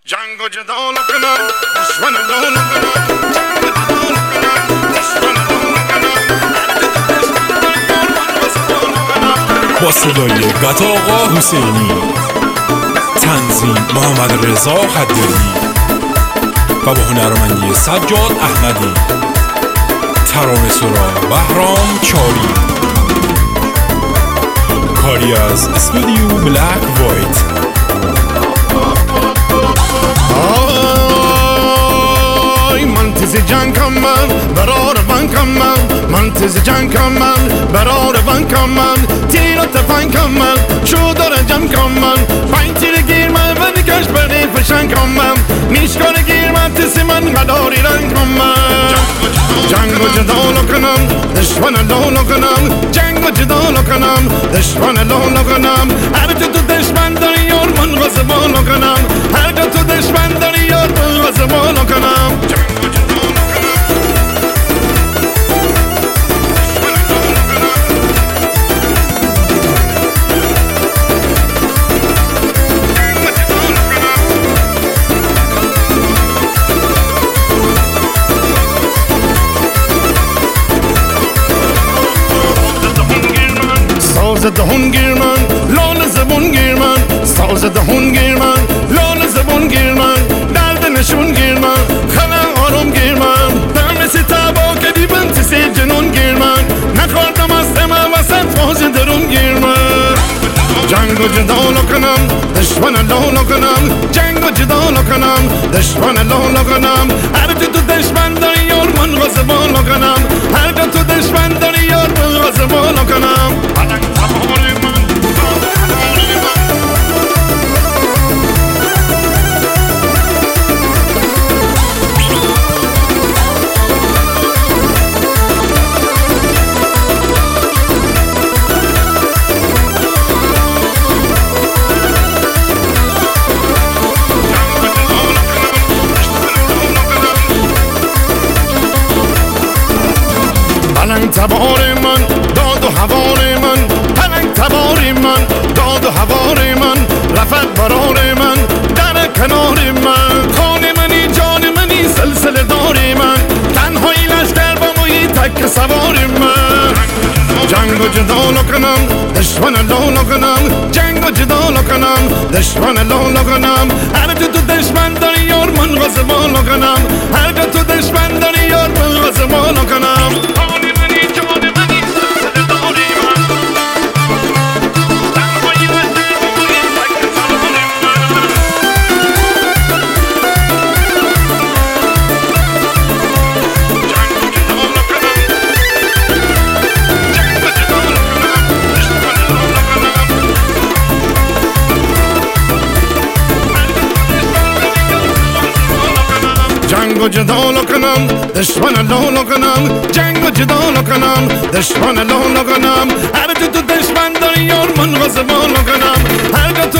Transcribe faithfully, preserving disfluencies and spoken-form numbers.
جنگ و جدال کنم دشمن لال کنم جنگ و جدال کنم دشمن لال کنم با صدای گتا آقا حسینی، تنظیم محمد رضا خدیری و با هنرمندی سجاد احمدی، ترانه سرا بهرام چاری، کاری از استودیو بلک وایت. من تیز جنگ من برار بانکم من من تیز جنگ من برار بانکم من تیر و تفنگ من شو داره جمع کم من پنج تیر گیر من و نکش بری فشنگ کم من میشکار گیر من تیسی من غداری رنگ کم من جنگ و جدال کنم دشمن لال کنم جنگ و جدال کنم دشمن لال کنم هر جا تو دشمن داری یار من غزبال کنم هر جا تو دشمن داری یار من غزبال کنم ساز دهون گیر من لال زبون گیر من ساز دهون گیر من لال زبون گیر من درد نشون گیر من خلا آروم گیر من دم سی تبا که دیبن تیسی جنون گیر من نخوردم از تمه وسط فاز درون گیر من جنگ و جدال کنم دشمن لال کنم جنگ و جدال کنم دشمن لال کنم هر جا تو دشمن داری یار من غزبال کنم هر جا تو دشمن داری یار من غزبال کنم پلنگ تبار من داد و هوار من پلنگ تبار من داد و هوار من رفت برار من در کنار من خان منی جان منی سلسله دار من تنهایی لشکر با موی تک سوار من جنگ و جدال کنم دشمن لال کنم جنگ و جدال کنم دشمن لال کنم هر جا تو دشمن داری یار من غزبال کنم هر جا تو دشمن داری یار من غزبال کنم جنگ و جدال کنم دشمن لال کنم جنگ و جدال کنم دشمن لال کنم هر جا تو دشمن داری یار من غزبال کنم هر جا